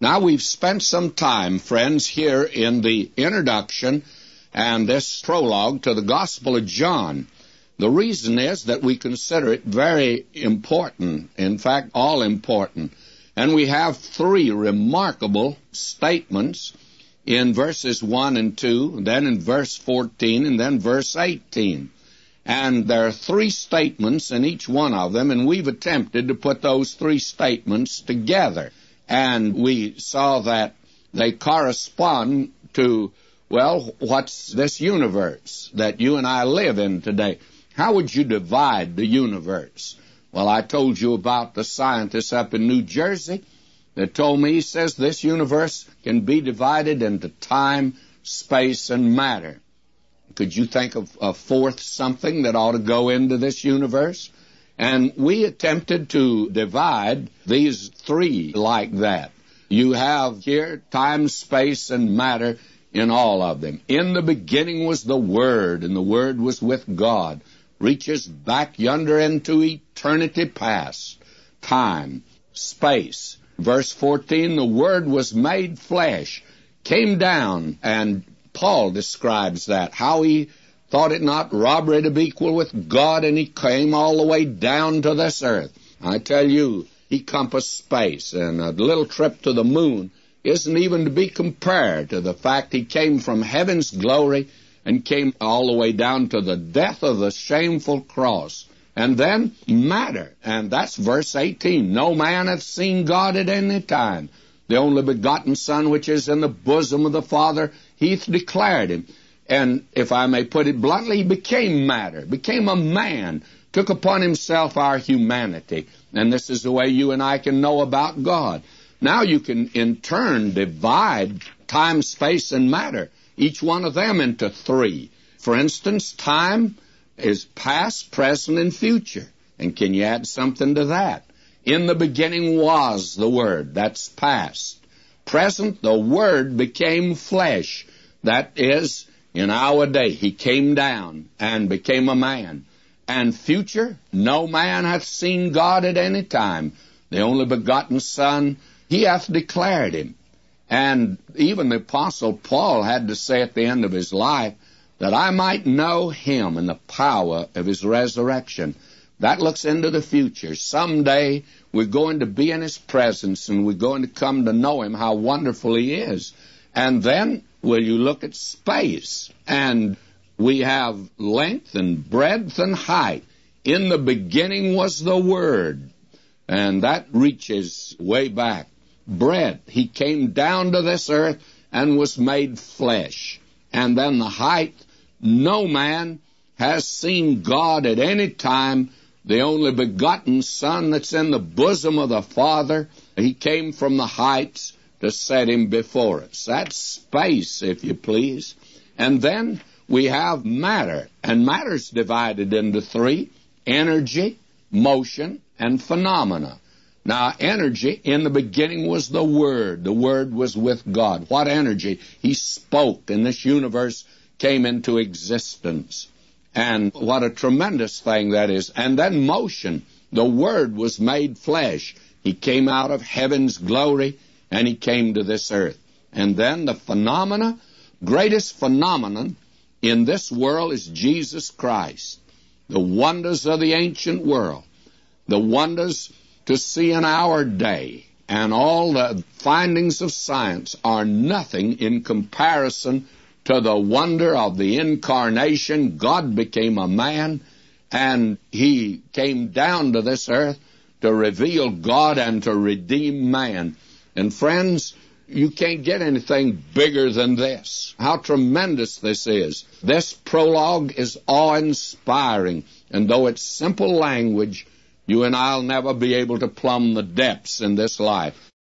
Now, we've spent some time, friends, here in the introduction and this prologue to the Gospel of John. The reason is that we consider it very important, in fact, all important. And we have three remarkable statements in verses 1 and 2, then in verse 14, and then verse 18. And there are three statements in each one of them, and we've attempted to put those three statements together. And we saw that they correspond to, well, what's this universe that you and I live in today? How would you divide the universe? Well, I told you about the scientist up in New Jersey that told me, he says, this universe can be divided into time, space, and matter. Could you think of a fourth something that ought to go into this universe? And we attempted to divide these three like that. You have here time, space, and matter in all of them. In the beginning was the Word, and the Word was with God. Reaches back yonder into eternity past. Time, space. Verse 14, the Word was made flesh, came down, and Paul describes that, how he thought it not robbery to be equal with God, and he came all the way down to this earth. I tell you, he compassed space, and a little trip to the moon isn't even to be compared to the fact he came from heaven's glory and came all the way down to the death of the shameful cross. And then matter, and that's verse 18. No man hath seen God at any time. The only begotten Son, which is in the bosom of the Father, he hath declared him. And if I may put it bluntly, he became matter, became a man, took upon himself our humanity. And this is the way you and I can know about God. Now you can in turn divide time, space, and matter, each one of them into three. For instance, time is past, present, and future. And can you add something to that? In the beginning was the Word. That's past. Present, the Word became flesh. That is, in our day, he came down and became a man. And future, no man hath seen God at any time. The only begotten Son, he hath declared him. And even the Apostle Paul had to say at the end of his life, that I might know him and the power of his resurrection. That looks into the future. Someday we're going to be in his presence, and we're going to come to know him, how wonderful he is. And then, will you look at space? And we have length and breadth and height. In the beginning was the Word, and that reaches way back. Breadth, he came down to this earth and was made flesh. And then the height, no man has seen God at any time. The only begotten Son that's in the bosom of the Father, he came from the heights to set him before us. That's space, if you please. And then we have matter, and matter's divided into three: energy, motion, and phenomena. Now, energy, in the beginning was the Word. The Word was with God. What energy? He spoke, and this universe came into existence. And what a tremendous thing that is. And then motion. The Word was made flesh. He came out of heaven's glory, and he came to this earth. And then the phenomena, greatest phenomenon in this world is Jesus Christ. The wonders of the ancient world, the wonders to see in our day, and all the findings of science are nothing in comparison to the wonder of the incarnation. God became a man, and he came down to this earth to reveal God and to redeem man. And friends, you can't get anything bigger than this. How tremendous this is. This prologue is awe-inspiring, and though it's simple language, you and I'll never be able to plumb the depths in this life.